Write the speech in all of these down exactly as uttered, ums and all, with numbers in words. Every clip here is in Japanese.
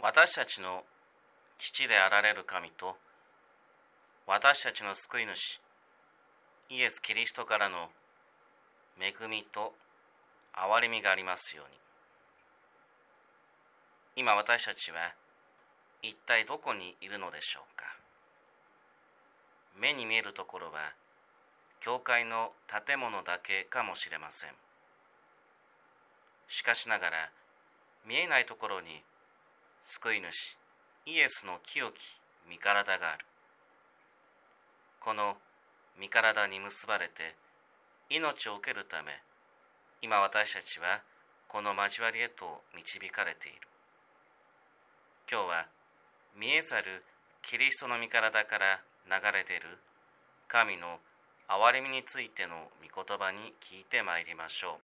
私たちの父であられる神と私たちの救い主イエス・キリストからの恵みと憐れみがありますように。今私たちは一体どこにいるのでしょうか。目に見えるところは教会の建物だけかもしれません。しかしながら見えないところに救い主イエスの清き身体がある。この身体に結ばれて命を受けるため、今私たちはこの交わりへと導かれている。今日は見えざるキリストの身体から流れ出る神の憐れみについての御言葉に聞いてまいりましょう。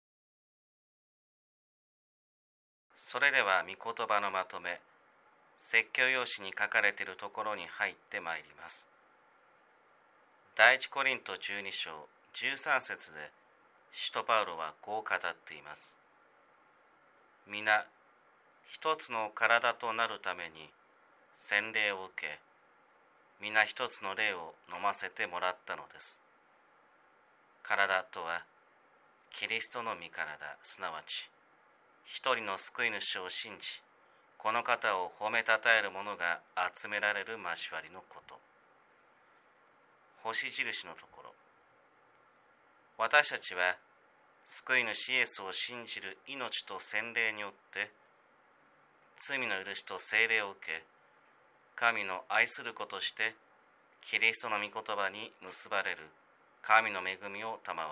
それでは御言葉のまとめ、説教用紙に書かれているところに入ってまいります。第一コリントじゅうに章じゅうさん節で使徒パウロはこう語っています。皆一つの体となるために洗礼を受け、皆一つの霊を飲ませてもらったのです。体とはキリストの身体、すなわち一人の救い主を信じ、この方を褒めたたえる者が集められる交わりのこと。星印のところ。私たちは救い主イエスを信じる命と洗礼によって罪の許しと聖霊を受け、神の愛する子としてキリストの御言葉に結ばれる神の恵みを賜った。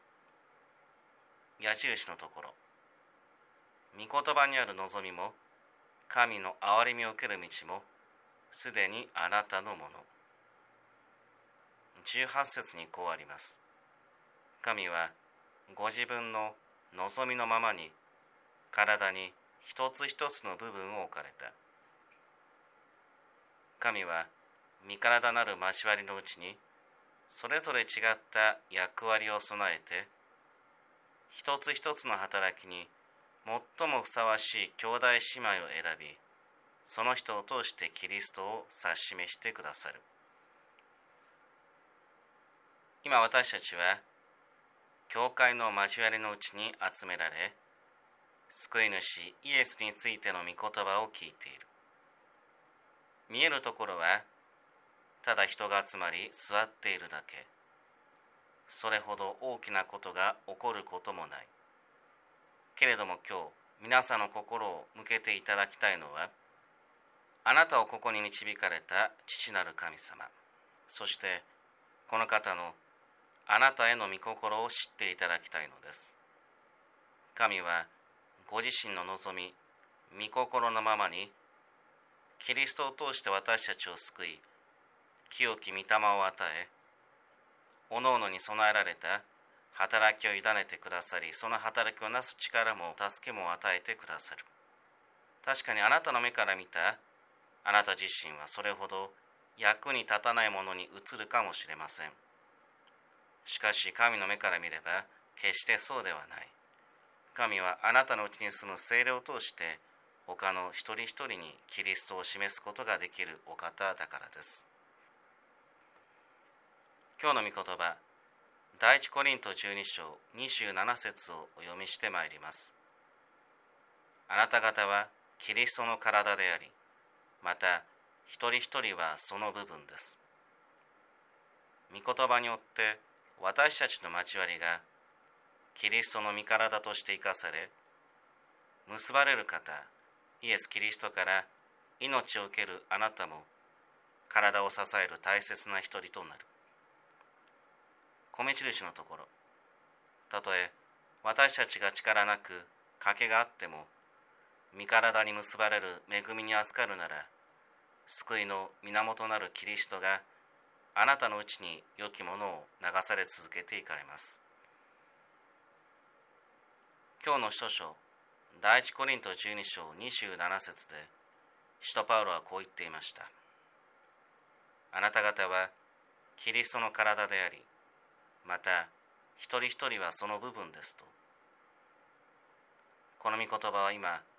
矢印のところ。御言葉にある望みも神の憐れみを受ける道もすでにあなたのもの。じゅうはち節にこうあります。神はご自分の望みのままに体に一つ一つの部分を置かれた。神は身体なる交わりのうちにそれぞれ違った役割を備えて、一つ一つの働きに最もふさわしい兄弟姉妹を選び、その人を通してキリストを指し示してくださる。今私たちは教会の交わりのうちに集められ、救い主イエスについての御言葉を聞いている。見えるところはただ人が集まり座っているだけ。それほど大きなことが起こることもない。けれども今日皆さんの心を向けていただきたいのは、あなたをここに導かれた父なる神様、そしてこの方のあなたへの御心を知っていただきたいのです。神はご自身の望み、御心のままにキリストを通して私たちを救い、清き御霊を与え、おのおのに備えられた働きを委ねてくださり、その働きをなす力も助けも与えてくださる。確かにあなたの目から見たあなた自身はそれほど役に立たないものに映るかもしれません。しかし神の目から見れば決してそうではない。神はあなたのうちに住む聖霊を通して他の一人一人にキリストを示すことができるお方だからです。今日の御言葉、第一コリントじゅうに章にじゅうなな節をお読みしてまいります。あなた方はキリストの体であり、また一人一人はその部分です。御言葉によって私たちの交わりがキリストの身体として生かされ、結ばれる方イエス・キリストから命を受けるあなたも体を支える大切な一人となる。米印のところ。たとえ私たちが力なく賭けがあっても、身体に結ばれる恵みに預かるなら、救いの源なるキリストがあなたのうちに良きものを流され続けていかれます。今日の使徒書第一コリントじゅうに章にじゅうなな節で使徒パウロはこう言っていました。あなた方はキリストの体であり、また一人一人はその部分ですと。この御言葉は今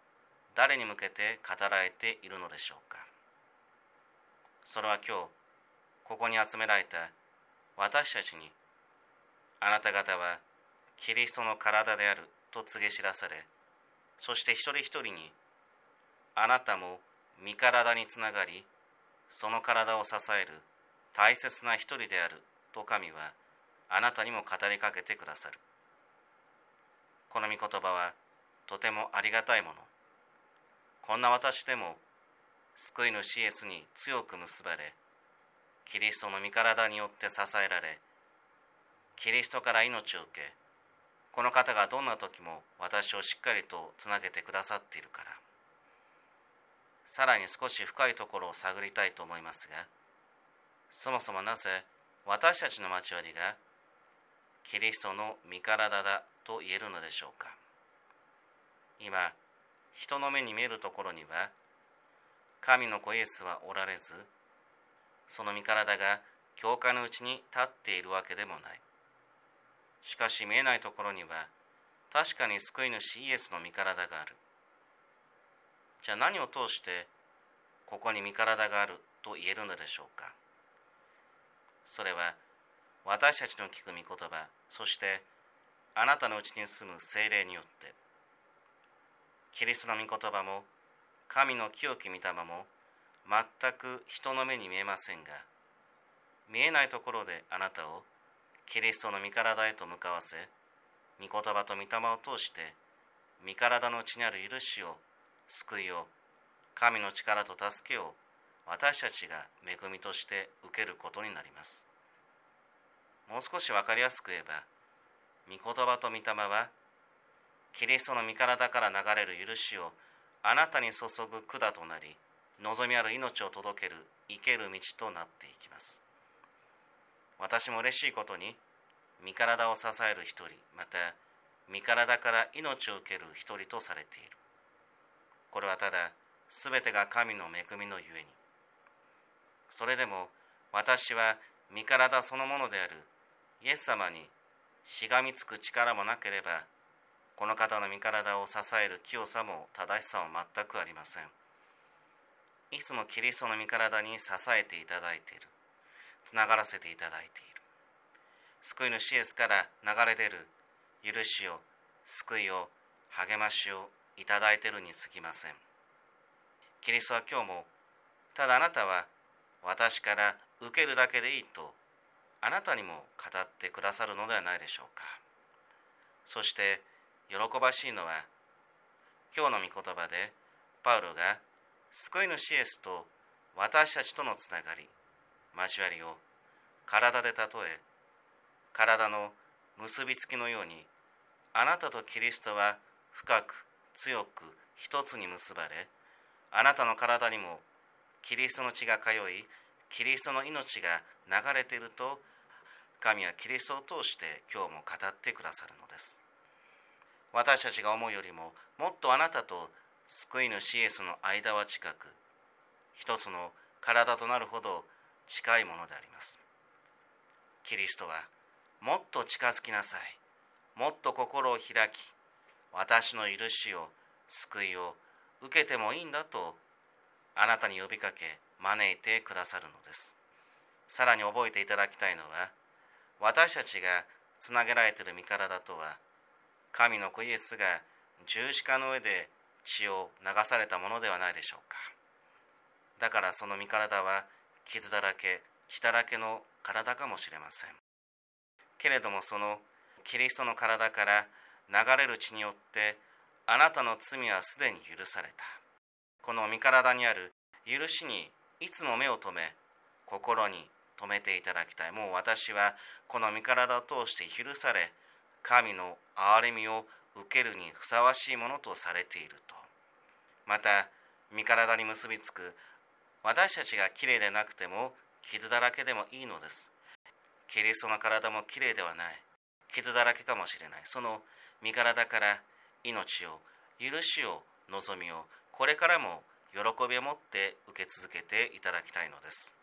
誰に向けて語られているのでしょうか。それは今日ここに集められた私たちに、あなた方はキリストの体であると告げ知らされ、そして一人一人に、あなたも身体につながり、その体を支える大切な一人であると神はあなたにも語りかけてくださる。この御言葉はとてもありがたいもの。こんな私でも救い主イエスに強く結ばれ、キリストの御体によって支えられ、キリストから命を受け、この方がどんな時も私をしっかりとつなげてくださっているから。さらに少し深いところを探りたいと思いますが、そもそもなぜ私たちの交わりがキリストの御体だと言えるのでしょうか。今、人の目に見えるところには、神の子イエスはおられず、その御体が教会のうちに立っているわけでもない。しかし見えないところには、確かに救い主イエスの御体がある。じゃあ何を通してここに御体があると言えるのでしょうか。それは私たちの聞く御言葉、そしてあなたのうちに住む聖霊によって、キリストの御言葉も神の清き御霊も全く人の目に見えませんが、見えないところであなたをキリストの御体へと向かわせ、御言葉と御霊を通して御体のうちにある許しを、救いを、神の力と助けを私たちが恵みとして受けることになります。もう少し分かりやすく言えば、御言葉と御霊はキリストの御体から流れる許しをあなたに注ぐ管となり、望みある命を届ける生ける道となっていきます。私も嬉しいことに、御体を支える一人、また御体から命を受ける一人とされている。これはただすべてが神の恵みのゆえに。それでも私は御体そのものであるイエス様にしがみつく力もなければ、この方の御体を支える清さも正しさも全くありません。いつもキリストの御体に支えていただいている、つながらせていただいている。救い主イエスから流れ出る許しを、救いを、励ましをいただいているに過ぎません。キリストは今日も、ただあなたは私から受けるだけでいいとあなたにも語ってくださるのではないでしょうか。そして喜ばしいのは、今日の御言葉でパウロが救い主イエスと私たちとのつながり、交わりを体で例え、体の結びつきのように、あなたとキリストは深く強く一つに結ばれ、あなたの体にもキリストの血が通い、キリストの命が流れていると、神はキリストを通して今日も語ってくださるのです。私たちが思うよりももっとあなたと救い主イエスの間は近く、一つの体となるほど近いものであります。キリストはもっと近づきなさい、もっと心を開き、私の許しを、救いを受けてもいいんだとあなたに呼びかけ招いてくださるのです。さらに覚えていただきたいのは、私たちがつなげられている御体とは、神の子イエスが十字架の上で血を流されたものではないでしょうか。だからその御体は傷だらけ、血だらけの体かもしれません。けれどもそのキリストの体から流れる血によってあなたの罪はすでに許された。この御体にある許しにいつも目を留め、心に留めていただきたい。もう私はこの御体を通して許され、神の憐れみを受けるにふさわしいものとされていると。また御体に結びつく私たちがきれいでなくても傷だらけでもいいのです。キリストの体もきれいではない、傷だらけかもしれない。その御体から命を、許しを、望みをこれからも喜びを持って受け続けていただきたいのです。